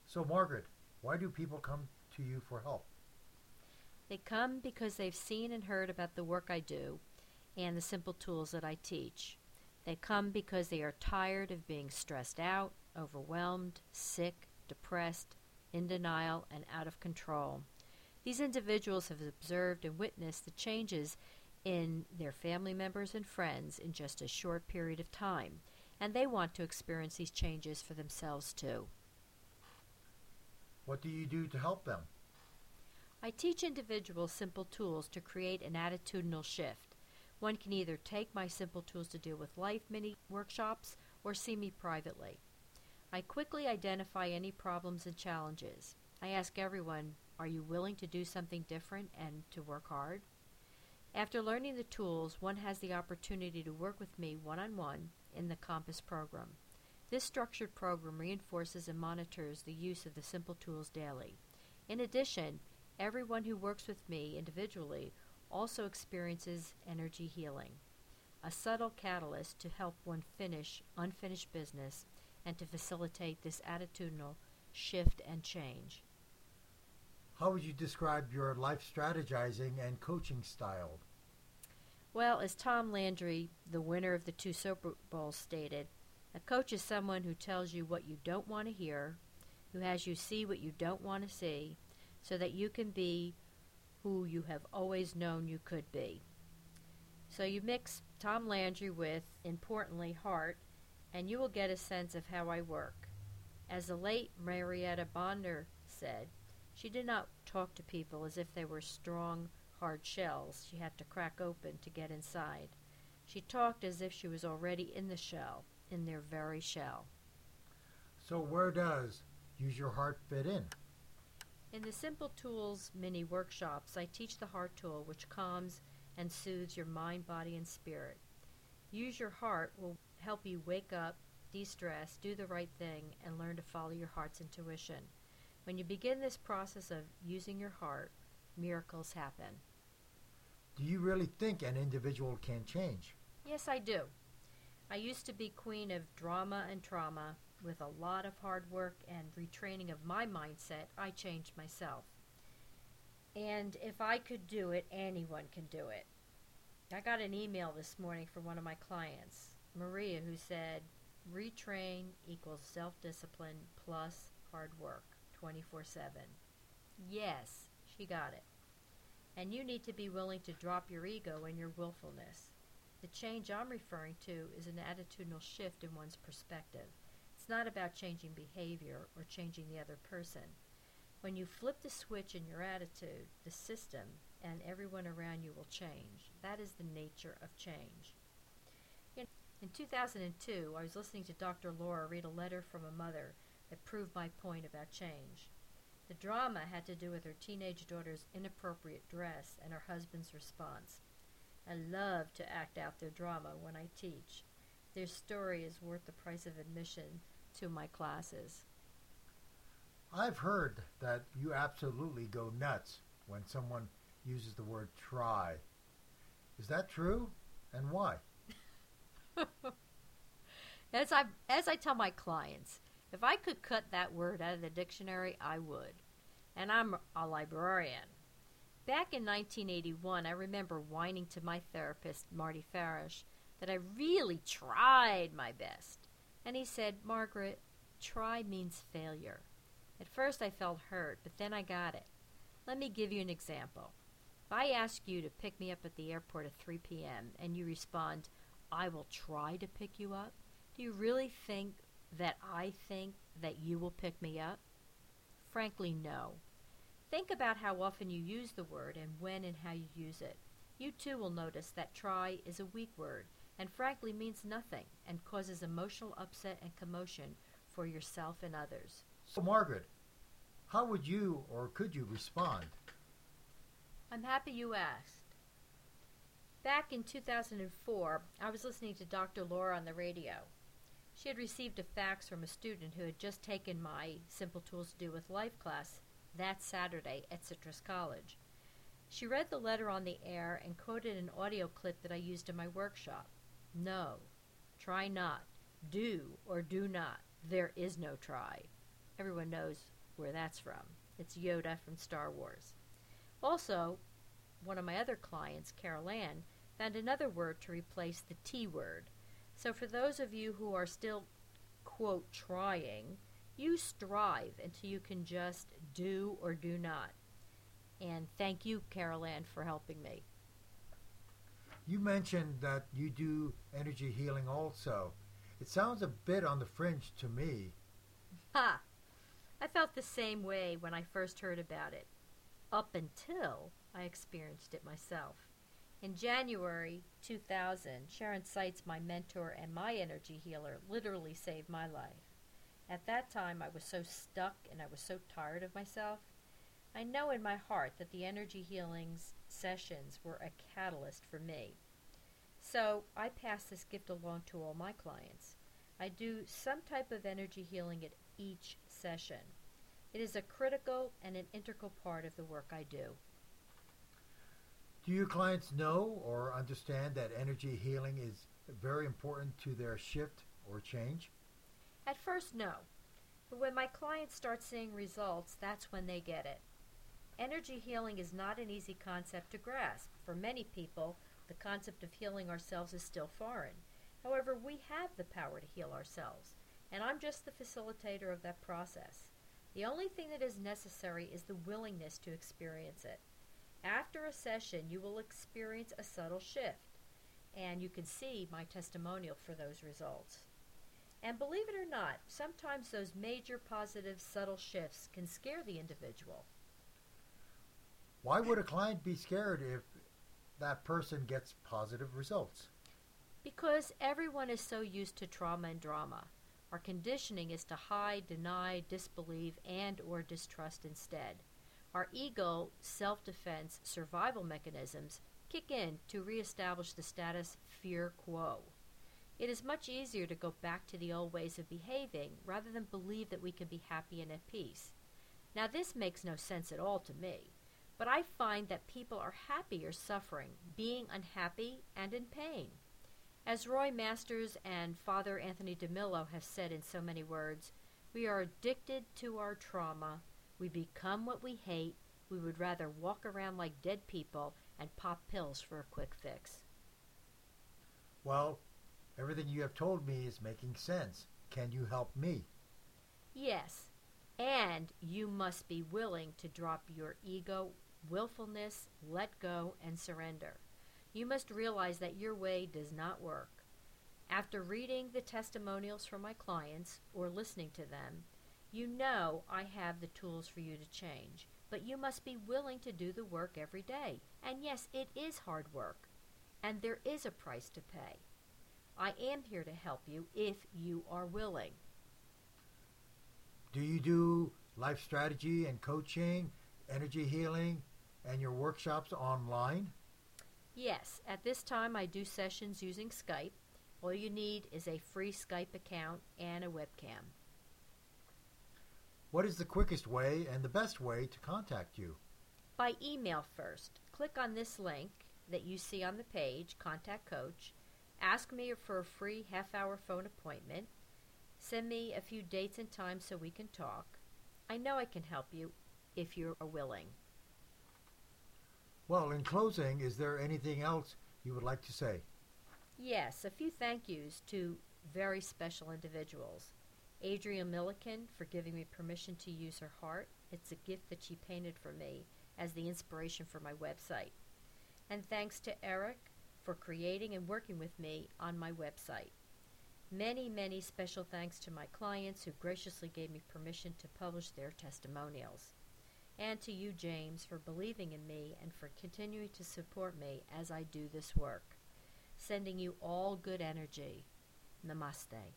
So, Margaret, why do people come to you for help? They come because they've seen and heard about the work I do and the simple tools that I teach. They come because they are tired of being stressed out, overwhelmed, sick, depressed, in denial, and out of control. These individuals have observed and witnessed the changes in their family members and friends in just a short period of time, and they want to experience these changes for themselves too. What do you do to help them? I teach individuals simple tools to create an attitudinal shift. One can either take my Simple Tools to Deal with Life mini workshops or see me privately. I quickly identify any problems and challenges. I ask everyone, are you willing to do something different and to work hard? After learning the tools, one has the opportunity to work with me one-on-one in the Compass program. This structured program reinforces and monitors the use of the simple tools daily. In addition, everyone who works with me individually also experiences energy healing, a subtle catalyst to help one finish unfinished business and to facilitate this attitudinal shift and change. How would you describe your life strategizing and coaching style? Well, as Tom Landry, the winner of the 2 Super Bowls, stated, a coach is someone who tells you what you don't want to hear, who has you see what you don't want to see, so that you can be who you have always known you could be. So you mix Tom Landry with, importantly, heart, and you will get a sense of how I work. As the late Marietta Bonder said, she did not talk to people as if they were strong, hard shells she had to crack open to get inside. She talked as if she was already in the shell, in their very shell. So, where does Use Your Heart fit in? In the Simple Tools mini workshops, I teach the heart tool, which calms and soothes your mind, body, and spirit. Use Your Heart will help you wake up, de-stress, do the right thing, and learn to follow your heart's intuition. When you begin this process of using your heart, miracles happen. Do you really think an individual can change? Yes, I do. I used to be queen of drama and trauma. With a lot of hard work and retraining of my mindset, I changed myself. And if I could do it, anyone can do it. I got an email this morning from one of my clients, Maria, who said, retrain equals self-discipline plus hard work, 24/7. Yes, she got it. And you need to be willing to drop your ego and your willfulness. The change I'm referring to is an attitudinal shift in one's perspective. It's not about changing behavior or changing the other person. When you flip the switch in your attitude, the system and everyone around you will change. That is the nature of change. In 2002, I was listening to Dr. Laura read a letter from a mother that proved my point about change. The drama had to do with her teenage daughter's inappropriate dress and her husband's response. I love to act out their drama when I teach. Their story is worth the price of admission to my classes. I've heard that you absolutely go nuts when someone uses the word try. Is that true? And why? As I tell my clients, if I could cut that word out of the dictionary, I would. And I'm a librarian. Back in 1981, I remember whining to my therapist, Marty Farish, that I really tried my best. And he said, Margaret, try means failure. At first I felt hurt, but then I got it. Let me give you an example. If I ask you to pick me up at the airport at 3 p.m. and you respond, I will try to pick you up, do you really think that I think that you will pick me up? Frankly, no. Think about how often you use the word and when and how you use it. You too will notice that try is a weak word and frankly means nothing and causes emotional upset and commotion for yourself and others. So, Margaret, how would you or could you respond? I'm happy you asked. Back in 2004, I was listening to Dr. Laura on the radio. She had received a fax from a student who had just taken my Simple Tools to Do with Life class that Saturday at Citrus College. She read the letter on the air and quoted an audio clip that I used in my workshop. No, try not. Do or do not. There is no try. Everyone knows where that's from. It's Yoda from Star Wars. Also, one of my other clients, Carol Ann, found another word to replace the T word. So for those of you who are still, quote, trying, use strive until you can just do or do not. And thank you, Carol Ann, for helping me. You mentioned that you do energy healing also. It sounds a bit on the fringe to me. Ha! I felt the same way when I first heard about it, up until I experienced it myself. In January 2000, Sharon Seitz, my mentor and my energy healer, literally saved my life. At that time, I was so stuck and I was so tired of myself. I know in my heart that the energy healing sessions were a catalyst for me. So I pass this gift along to all my clients. I do some type of energy healing at each session. It is a critical and an integral part of the work I do. Do your clients know or understand that energy healing is very important to their shift or change? At first, no. But when my clients start seeing results, that's when they get it. Energy healing is not an easy concept to grasp. For many people, the concept of healing ourselves is still foreign. However, we have the power to heal ourselves, and I'm just the facilitator of that process. The only thing that is necessary is the willingness to experience it. After a session, you will experience a subtle shift, and you can see my testimonial for those results. And believe it or not, sometimes those major positive subtle shifts can scare the individual. Why would a client be scared if that person gets positive results? Because everyone is so used to trauma and drama. Our conditioning is to hide, deny, disbelieve, and or distrust instead. Our ego, self-defense, survival mechanisms kick in to reestablish the status fear quo. It is much easier to go back to the old ways of behaving rather than believe that we can be happy and at peace. Now this makes no sense at all to me, but I find that people are happy or suffering, being unhappy and in pain. As Roy Masters and Father Anthony DeMillo have said in so many words, we are addicted to our trauma. We become what we hate. We would rather walk around like dead people and pop pills for a quick fix. Well, everything you have told me is making sense. Can you help me? Yes, and you must be willing to drop your ego, willfulness, let go, and surrender. You must realize that your way does not work. After reading the testimonials from my clients or listening to them, you know I have the tools for you to change, but you must be willing to do the work every day. And yes, it is hard work, and there is a price to pay. I am here to help you if you are willing. Do you do life strategy and coaching, energy healing, and your workshops online? Yes, at this time I do sessions using Skype. All you need is a free Skype account and a webcam. What is the quickest way and the best way to contact you? By email first. Click on this link that you see on the page, Contact Coach. Ask me for a free half-hour phone appointment. Send me a few dates and times so we can talk. I know I can help you if you are willing. Well, in closing, is there anything else you would like to say? Yes, a few thank yous to very special individuals. Adria Milliken for giving me permission to use her heart. It's a gift that she painted for me as the inspiration for my website. And thanks to Eric for creating and working with me on my website. Many, many special thanks to my clients who graciously gave me permission to publish their testimonials. And to you, James, for believing in me and for continuing to support me as I do this work. Sending you all good energy. Namaste.